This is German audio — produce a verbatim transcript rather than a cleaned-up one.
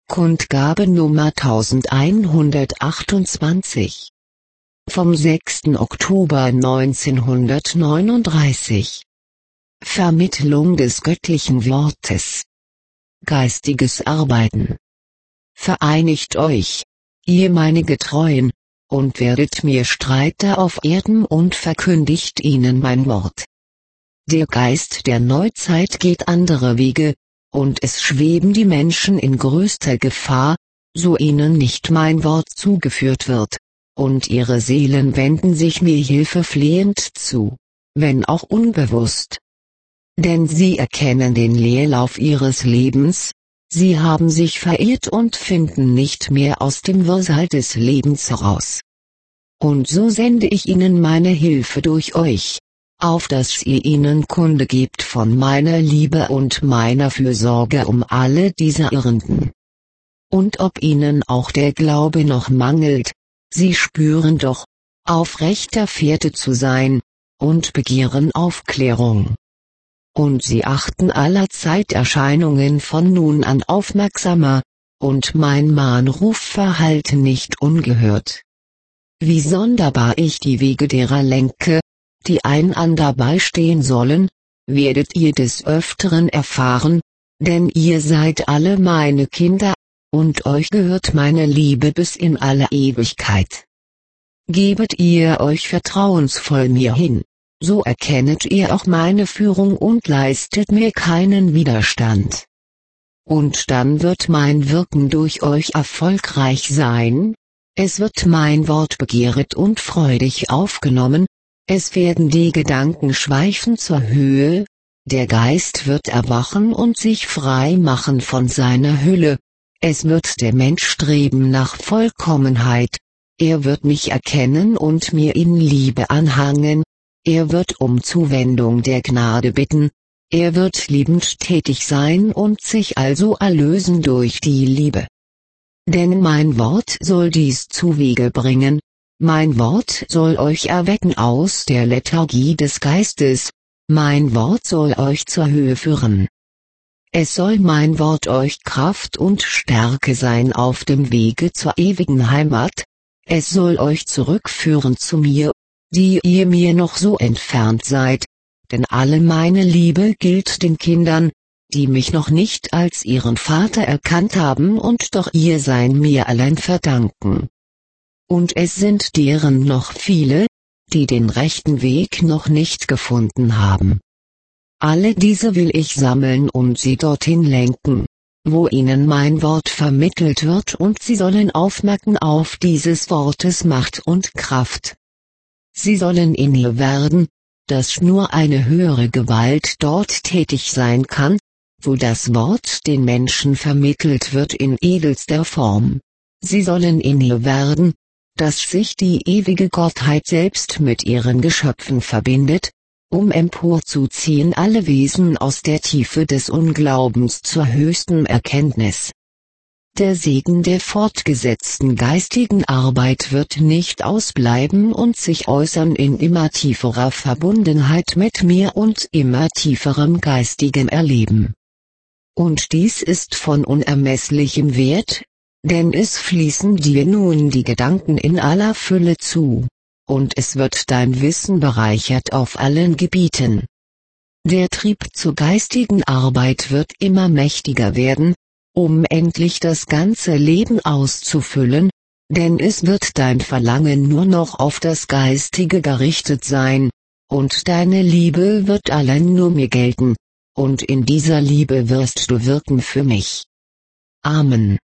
Kundgabe Nummer elfhundertachtundzwanzig. Vom sechsten Oktober neunzehnhundertneununddreißig. Vermittlung des göttlichen Wortes. Geistiges Arbeiten. Vereinigt euch, ihr meine Getreuen, und werdet mir Streiter auf Erden und verkündigt ihnen mein Wort. Der Geist der Neuzeit geht andere Wege, und es schweben die Menschen in größter Gefahr, so ihnen nicht mein Wort zugeführt wird, und ihre Seelen wenden sich mir hilfeflehend zu, wenn auch unbewusst. Denn sie erkennen den Leerlauf ihres Lebens, sie haben sich verirrt und finden nicht mehr aus dem Wirrsal des Lebens heraus. Und so sende ich ihnen meine Hilfe durch euch, auf dass ihr ihnen Kunde gebt von meiner Liebe und meiner Fürsorge um alle diese Irrenden. Und ob ihnen auch der Glaube noch mangelt, sie spüren doch, auf rechter Fährte zu sein, und begehren Aufklärung. Und sie achten aller Zeiterscheinungen von nun an aufmerksamer, und mein Mahnruf verhallt nicht ungehört. Wie sonderbar ich die Wege derer lenke, die einander beistehen sollen, werdet ihr des Öfteren erfahren, denn ihr seid alle meine Kinder, und euch gehört meine Liebe bis in alle Ewigkeit. Gebet ihr euch vertrauensvoll mir hin, so erkennet ihr auch meine Führung und leistet mir keinen Widerstand. Und dann wird mein Wirken durch euch erfolgreich sein, es wird mein Wort begehret und freudig aufgenommen, es werden die Gedanken schweifen zur Höhe, der Geist wird erwachen und sich frei machen von seiner Hülle, es wird der Mensch streben nach Vollkommenheit, er wird mich erkennen und mir in Liebe anhangen, er wird um Zuwendung der Gnade bitten, er wird liebend tätig sein und sich also erlösen durch die Liebe. Denn mein Wort soll dies zuwege bringen, mein Wort soll euch erwecken aus der Lethargie des Geistes, mein Wort soll euch zur Höhe führen. Es soll mein Wort euch Kraft und Stärke sein auf dem Wege zur ewigen Heimat, es soll euch zurückführen zu mir, die ihr mir noch so entfernt seid, denn alle meine Liebe gilt den Kindern, die mich noch nicht als ihren Vater erkannt haben und doch ihr Sein mir allein verdanken. Und es sind deren noch viele, die den rechten Weg noch nicht gefunden haben. Alle diese will ich sammeln und sie dorthin lenken, wo ihnen mein Wort vermittelt wird, und sie sollen aufmerken auf dieses Wortes Macht und Kraft. Sie sollen inne werden, dass nur eine höhere Gewalt dort tätig sein kann, wo das Wort den Menschen vermittelt wird in edelster Form. Sie sollen inne werden, dass sich die ewige Gottheit selbst mit ihren Geschöpfen verbindet, um emporzuziehen alle Wesen aus der Tiefe des Unglaubens zur höchsten Erkenntnis. Der Segen der fortgesetzten geistigen Arbeit wird nicht ausbleiben und sich äußern in immer tieferer Verbundenheit mit mir und immer tieferem geistigem Erleben. Und dies ist von unermesslichem Wert, denn es fließen dir nun die Gedanken in aller Fülle zu, und es wird dein Wissen bereichert auf allen Gebieten. Der Trieb zur geistigen Arbeit wird immer mächtiger werden, um endlich das ganze Leben auszufüllen, denn es wird dein Verlangen nur noch auf das Geistige gerichtet sein, und deine Liebe wird allein nur mir gelten, und in dieser Liebe wirst du wirken für mich. Amen.